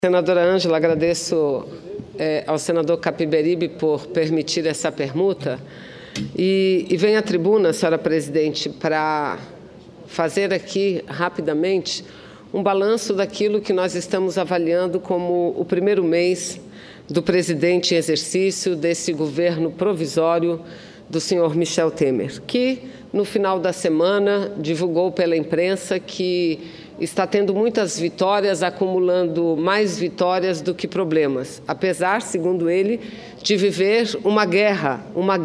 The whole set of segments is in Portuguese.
Senadora Ângela, agradeço ao senador Capiberibe por permitir essa permuta e venho à tribuna, senhora presidente, para fazer aqui rapidamente um balanço daquilo que nós estamos avaliando como o primeiro mês do presidente em exercício desse governo provisório do senhor Michel Temer, que no final da semana divulgou pela imprensa que está tendo muitas vitórias, acumulando mais vitórias do que problemas, apesar, segundo ele, de viver uma guerra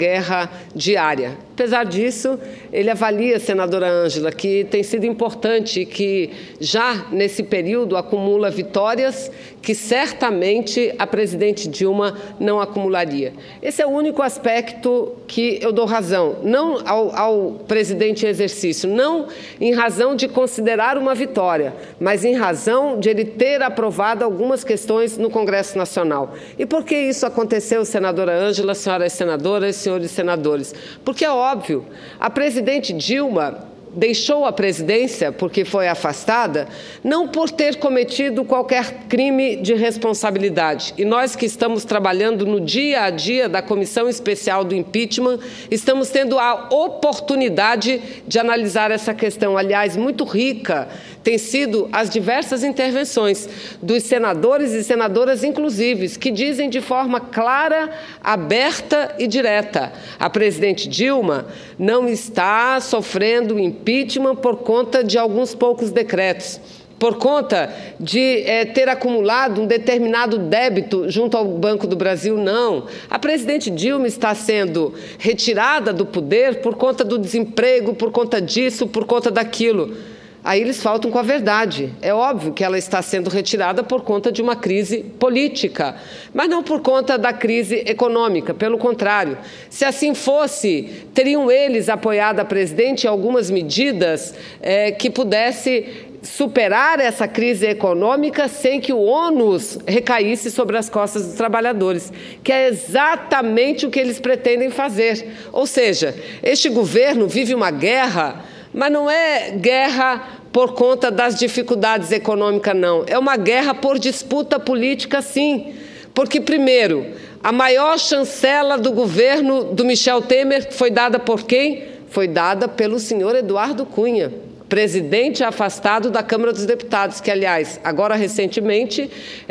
diária. Apesar disso, ele avalia, senadora Ângela, que tem sido importante e que já nesse período acumula vitórias que certamente a presidente Dilma não acumularia. Esse é o único aspecto que eu dou razão, não ao presidente em exercício, não em razão de considerar uma vitória, mas em razão de ele ter aprovado algumas questões no Congresso Nacional. E por que isso aconteceu, senadora Ângela, senhoras senadoras, senhores senadores? Porque é óbvio, a presidente Dilma deixou a presidência, porque foi afastada, não por ter cometido qualquer crime de responsabilidade. E nós que estamos trabalhando no dia a dia da Comissão Especial do Impeachment, estamos tendo a oportunidade de analisar essa questão. Aliás, muito rica tem sido as diversas intervenções dos senadores e senadoras, inclusive, que dizem de forma clara, aberta e direta: a presidente Dilma não está sofrendo impeachment por conta de alguns poucos decretos, por conta de ter acumulado um determinado débito junto ao Banco do Brasil, não. A presidente Dilma está sendo retirada do poder por conta do desemprego, por conta disso, por conta daquilo. Aí eles faltam com a verdade. É óbvio que ela está sendo retirada por conta de uma crise política, mas não por conta da crise econômica, pelo contrário. Se assim fosse, teriam eles apoiado a presidente em algumas medidas que pudesse superar essa crise econômica sem que o ônus recaísse sobre as costas dos trabalhadores, que é exatamente o que eles pretendem fazer. Ou seja, este governo vive uma guerra, mas não é guerra por conta das dificuldades econômicas, não. É uma guerra por disputa política, sim. Porque, primeiro, a maior chancela do governo do Michel Temer foi dada por quem? Foi dada pelo senhor Eduardo Cunha, presidente afastado da Câmara dos Deputados, que, aliás, agora recentemente,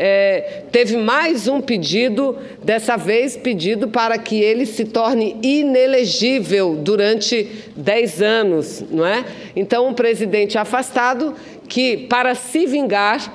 teve mais um pedido, dessa vez pedido para que ele se torne inelegível durante 10 anos, não é? Então, um presidente afastado que, para se vingar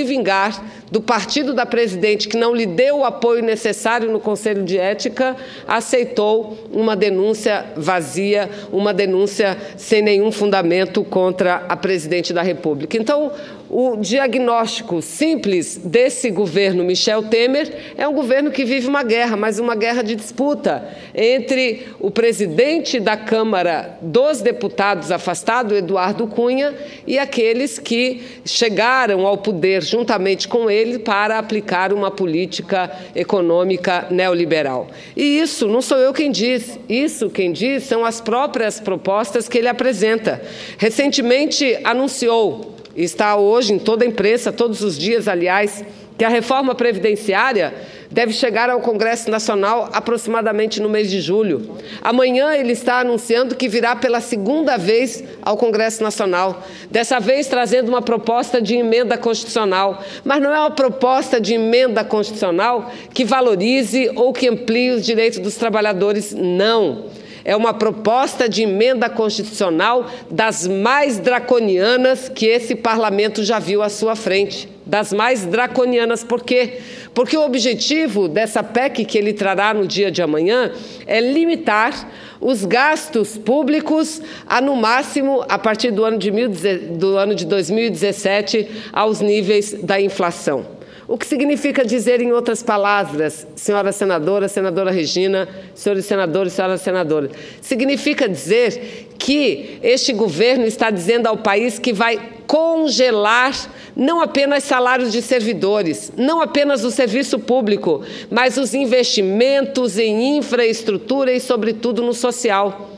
do partido da presidente, que não lhe deu o apoio necessário no Conselho de Ética, aceitou uma denúncia vazia, uma denúncia sem nenhum fundamento contra a presidente da República. Então, o diagnóstico simples desse governo Michel Temer é um governo que vive uma guerra, mas uma guerra de disputa entre o presidente da Câmara dos Deputados afastado, Eduardo Cunha, e aqueles que chegaram ao poder juntamente com ele para aplicar uma política econômica neoliberal. E isso não sou eu quem diz, isso quem diz são as próprias propostas que ele apresenta. Recentemente anunciou, está hoje em toda a imprensa, todos os dias, aliás, que a reforma previdenciária deve chegar ao Congresso Nacional aproximadamente no mês de julho. Amanhã ele está anunciando que virá pela segunda vez ao Congresso Nacional, dessa vez trazendo uma proposta de emenda constitucional. Mas não é uma proposta de emenda constitucional que valorize ou que amplie os direitos dos trabalhadores, não. É uma proposta de emenda constitucional das mais draconianas que esse parlamento já viu à sua frente. Das mais draconianas. Por quê? Porque o objetivo dessa PEC que ele trará no dia de amanhã é limitar os gastos públicos a, no máximo, a partir do ano de 2017, aos níveis da inflação. O que significa dizer, em outras palavras, senhora senadora, senadora Regina, senhores senadores, senhoras senadoras, significa dizer que este governo está dizendo ao país que vai congelar não apenas salários de servidores, não apenas o serviço público, mas os investimentos em infraestrutura e, sobretudo, no social.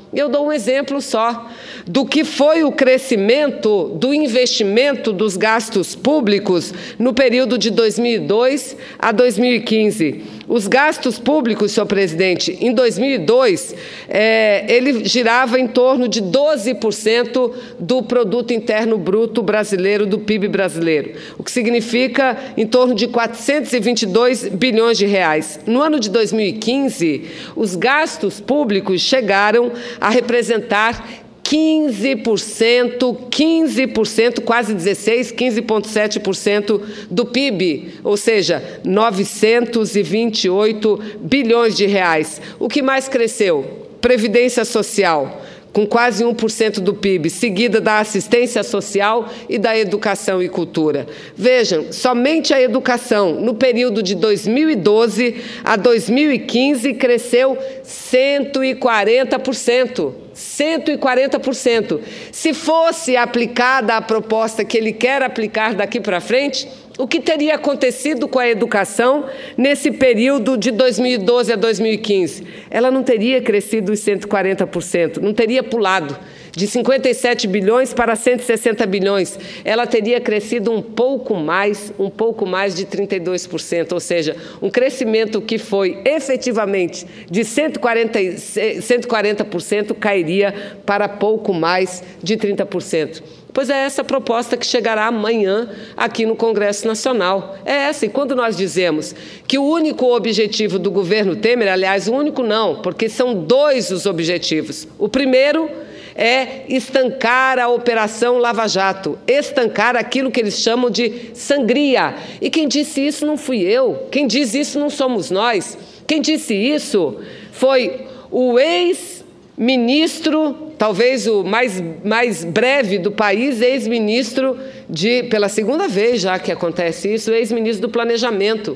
Eu dou um exemplo só do que foi o crescimento do investimento dos gastos públicos no período de 2002 a 2015. Os gastos públicos, senhor presidente, em 2002, ele girava em torno de 12% do Produto Interno Bruto brasileiro, do PIB brasileiro, o que significa em torno de 422 bilhões de reais. No ano de 2015, os gastos públicos chegaram a representar 15%, quase 16%, 15,7% do PIB, ou seja, 928 bilhões de reais. O que mais cresceu? Previdência Social, com quase 1% do PIB, seguida da assistência social e da educação e cultura. Vejam, somente a educação, no período de 2012 a 2015, cresceu 140%. 140%. Se fosse aplicada a proposta que ele quer aplicar daqui para frente, o que teria acontecido com a educação nesse período de 2012 a 2015? Ela não teria crescido os 140%, não teria pulado de 57 bilhões para 160 bilhões. Ela teria crescido um pouco mais de 32%, ou seja, um crescimento que foi efetivamente de 140% cairia para pouco mais de 30%. Pois é essa proposta que chegará amanhã aqui no Congresso Nacional. É essa. E quando nós dizemos que o único objetivo do governo Temer, aliás, o único não, porque são dois os objetivos. O primeiro é estancar a Operação Lava Jato, estancar aquilo que eles chamam de sangria. E quem disse isso não fui eu, quem diz isso não somos nós. Quem disse isso foi o ex-ministro, talvez o mais breve do país, ex-ministro pela segunda vez já que acontece isso, ex-ministro do Planejamento,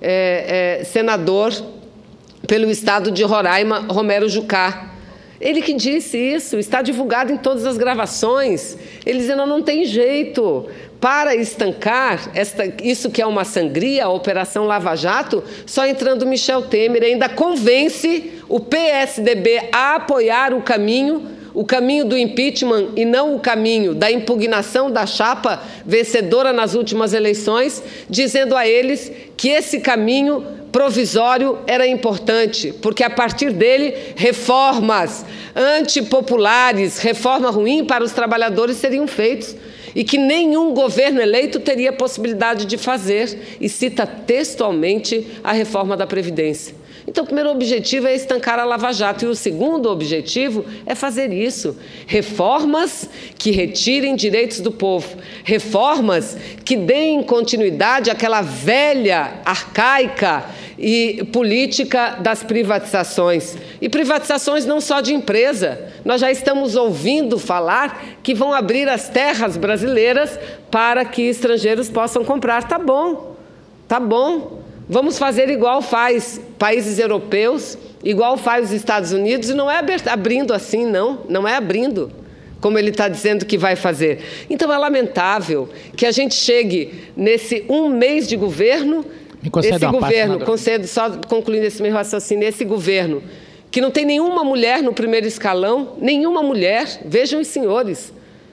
senador pelo estado de Roraima, Romero Jucá. Ele que disse isso, está divulgado em todas as gravações. Ele dizendo, não tem jeito. Para estancar isso que é uma sangria, a Operação Lava Jato, só entrando Michel Temer ainda convence o PSDB a apoiar o caminho do impeachment e não o caminho da impugnação da chapa vencedora nas últimas eleições, dizendo a eles que esse caminho provisório era importante, porque a partir dele reformas antipopulares, reforma ruim para os trabalhadores seriam feitos e que nenhum governo eleito teria possibilidade de fazer, e cita textualmente a reforma da Previdência. Então, o primeiro objetivo é estancar a Lava Jato e o segundo objetivo é fazer isso. Reformas que retirem direitos do povo, reformas que deem continuidade àquela velha, arcaica e política das privatizações. E privatizações não só de empresa. Nós já estamos ouvindo falar que vão abrir as terras brasileiras para que estrangeiros possam comprar. Tá bom, tá bom. Vamos fazer igual faz países europeus, igual faz os Estados Unidos, e não é abrindo assim, não é abrindo, como ele está dizendo que vai fazer. Então, é lamentável que a gente chegue nesse um mês de governo, concedo, só concluindo esse meu raciocínio, esse governo, que não tem nenhuma mulher no primeiro escalão, nenhuma mulher, vejam os senhores,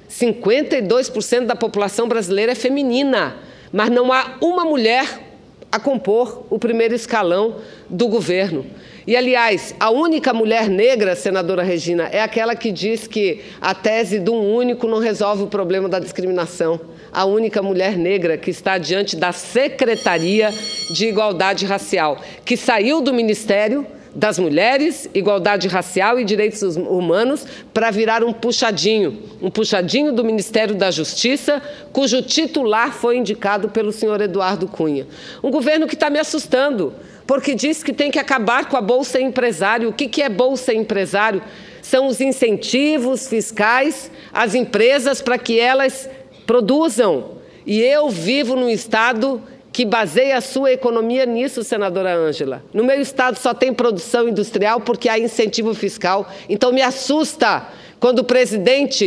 52% da população brasileira é feminina, mas não há uma mulher a compor o primeiro escalão do governo. E, aliás, a única mulher negra, senadora Regina, é aquela que diz que a tese de um único não resolve o problema da discriminação. A única mulher negra que está diante da Secretaria de Igualdade Racial, que saiu do Ministério das Mulheres, Igualdade Racial e Direitos Humanos para virar um puxadinho do Ministério da Justiça, cujo titular foi indicado pelo senhor Eduardo Cunha. Um governo que está me assustando, porque diz que tem que acabar com a Bolsa Empresário. O que é Bolsa Empresário? São os incentivos fiscais às empresas para que elas produzam. E eu vivo num estado que baseia a sua economia nisso, senadora Ângela. No meu estado só tem produção industrial porque há incentivo fiscal. Então me assusta quando o presidente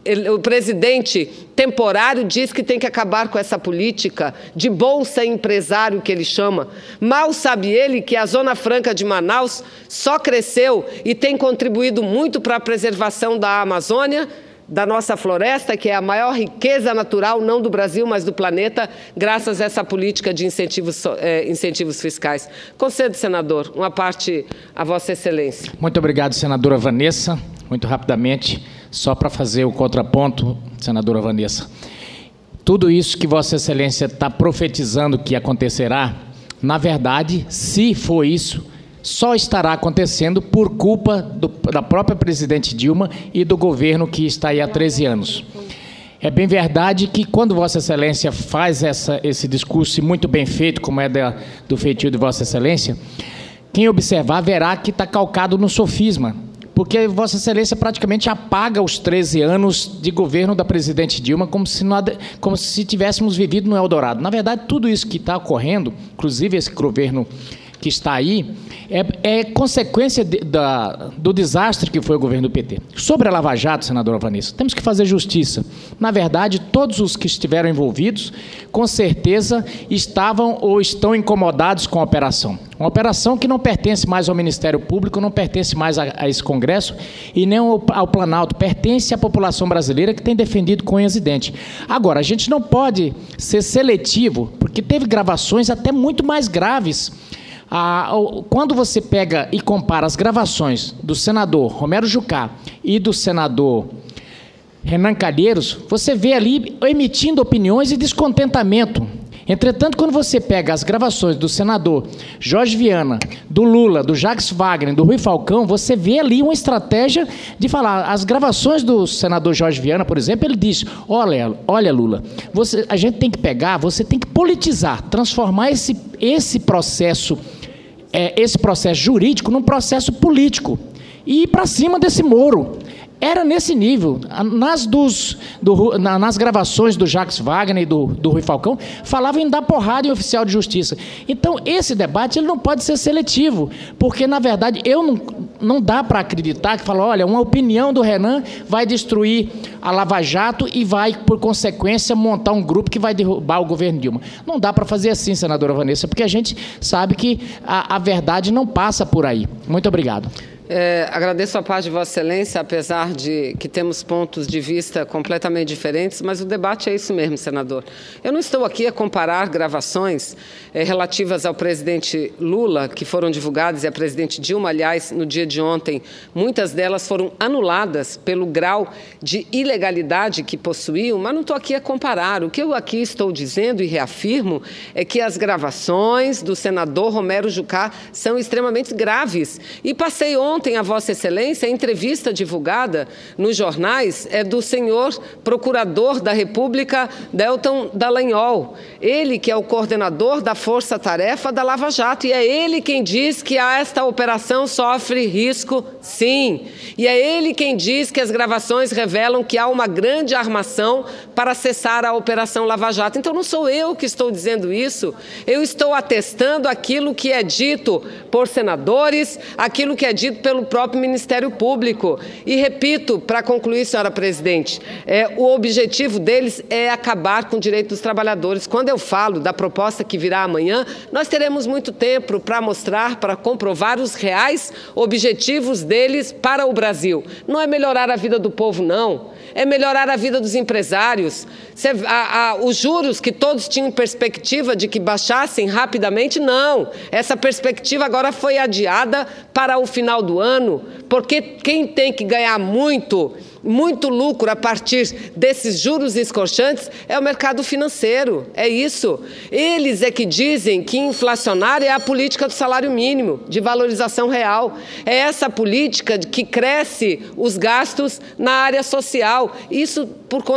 o presidente temporário diz que tem que acabar com essa política de bolsa empresário que ele chama. Mal sabe ele que a Zona Franca de Manaus só cresceu e tem contribuído muito para a preservação da Amazônia, da nossa floresta, que é a maior riqueza natural, não do Brasil, mas do planeta, graças a essa política de incentivos fiscais. Concedo, senador, uma parte a Vossa Excelência. Muito obrigado, senadora Vanessa. Muito rapidamente, só para fazer o contraponto, senadora Vanessa. Tudo isso que Vossa Excelência está profetizando que acontecerá, na verdade, se for isso, só estará acontecendo por culpa da própria presidente Dilma e do governo que está aí há 13 anos. É bem verdade que quando Vossa Excelência faz esse discurso muito bem feito, como é do feitio de Vossa Excelência, quem observar verá que está calcado no sofisma, porque Vossa Excelência praticamente apaga os 13 anos de governo da presidente Dilma como se tivéssemos vivido no Eldorado. Na verdade, tudo isso que está ocorrendo, inclusive esse governo que está aí, é consequência do desastre que foi o governo do PT. Sobre a Lava Jato, senadora Vanessa, temos que fazer justiça. Na verdade, todos os que estiveram envolvidos, com certeza, estavam ou estão incomodados com a operação. Uma operação que não pertence mais ao Ministério Público, não pertence mais a esse Congresso e nem ao Planalto, pertence à população brasileira que tem defendido com unhas e dentes. Agora, a gente não pode ser seletivo, porque teve gravações até muito mais graves. Quando você pega e compara as gravações do senador Romero Jucá e do senador Renan Calheiros, você vê ali emitindo opiniões e descontentamento. Entretanto, quando você pega as gravações do senador Jorge Viana, do Lula, do Jacques Wagner, do Rui Falcão, você vê ali uma estratégia de falar. As gravações do senador Jorge Viana, por exemplo, ele diz, olha Lula, a gente tem que pegar, você tem que politizar, transformar esse processo jurídico num processo político e ir para cima desse Moro. Era nesse nível. Nas gravações do Jacques Wagner e do Rui Falcão, falavam em dar porrada em oficial de justiça. Então, esse debate ele não pode ser seletivo, porque, na verdade, não dá para acreditar que fala, olha, uma opinião do Renan vai destruir a Lava Jato e vai, por consequência, montar um grupo que vai derrubar o governo Dilma. Não dá para fazer assim, senadora Vanessa, porque a gente sabe que a verdade não passa por aí. Muito obrigado. Agradeço a paz de Vossa Excelência, apesar de que temos pontos de vista completamente diferentes, mas o debate é isso mesmo, senador. Eu não estou aqui a comparar gravações relativas ao presidente Lula, que foram divulgadas, e a presidente Dilma, aliás, no dia de ontem, muitas delas foram anuladas pelo grau de ilegalidade que possuíam, mas não estou aqui a comparar. O que eu aqui estou dizendo e reafirmo é que as gravações do senador Romero Jucá são extremamente graves. E passei ontem a Vossa Excelência, a entrevista divulgada nos jornais é do senhor procurador da República, Deltan Dallagnol. Ele que é o coordenador da Força-Tarefa da Lava Jato. E é ele quem diz que esta operação sofre risco, sim. E é ele quem diz que as gravações revelam que há uma grande armação para cessar a Operação Lava Jato. Então, não sou eu que estou dizendo isso. Eu estou atestando aquilo que é dito por senadores, aquilo que é dito pelo próprio Ministério Público. E repito, para concluir, senhora presidente, o objetivo deles é acabar com o direito dos trabalhadores. Quando eu falo da proposta que virá amanhã, nós teremos muito tempo para mostrar, para comprovar os reais objetivos deles para o Brasil. Não é melhorar a vida do povo, não. É melhorar a vida dos empresários. Os juros que todos tinham perspectiva de que baixassem rapidamente, não. Essa perspectiva agora foi adiada para o final do ano, porque quem tem que ganhar muito lucro a partir desses juros escorchantes é o mercado financeiro, é isso. Eles é que dizem que inflacionar é a política do salário mínimo, de valorização real. É essa política que cresce os gastos na área social. Isso,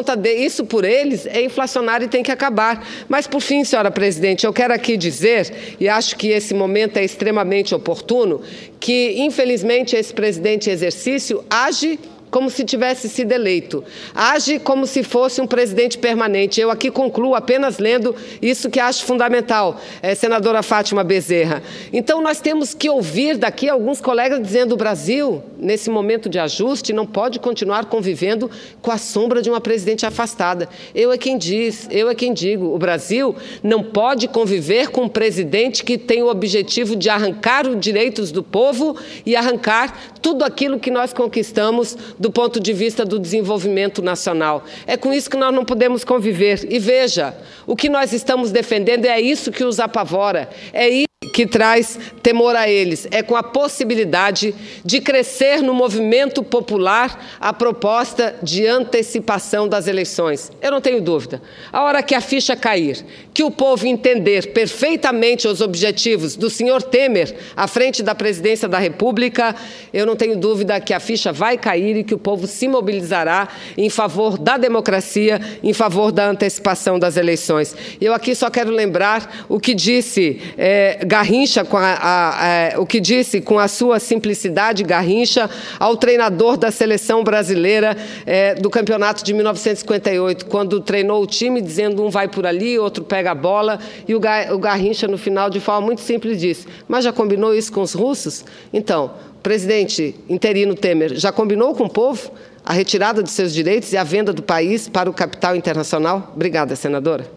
por eles, é inflacionário e tem que acabar. Mas, por fim, senhora presidente, eu quero aqui dizer, e acho que esse momento é extremamente oportuno, que, infelizmente, esse presidente em exercício age como se tivesse sido eleito. Age como se fosse um presidente permanente. Eu aqui concluo apenas lendo isso que acho fundamental, senadora Fátima Bezerra. Então, nós temos que ouvir daqui alguns colegas dizendo: o Brasil, nesse momento de ajuste, não pode continuar convivendo com a sombra de uma presidente afastada. Eu é quem digo, o Brasil não pode conviver com um presidente que tem o objetivo de arrancar os direitos do povo e arrancar tudo aquilo que nós conquistamos do ponto de vista do desenvolvimento nacional. É com isso que nós não podemos conviver. E veja, o que nós estamos defendendo é isso que os apavora, é isso que traz temor a eles, é com a possibilidade de crescer no movimento popular a proposta de antecipação das eleições. Eu não tenho dúvida. A hora que a ficha cair, que o povo entender perfeitamente os objetivos do senhor Temer à frente da presidência da República, eu não tenho dúvida que a ficha vai cair e que o povo se mobilizará em favor da democracia, em favor da antecipação das eleições. Eu aqui só quero lembrar o que disse Garrincha, o que disse com a sua simplicidade, Garrincha, ao treinador da seleção brasileira do campeonato de 1958, quando treinou o time dizendo: um vai por ali, outro pega a bola, e o Garrincha, no final, de forma muito simples, disse: mas já combinou isso com os russos? Então, o presidente interino Temer já combinou com o povo a retirada de seus direitos e a venda do país para o capital internacional? Obrigada, senadora.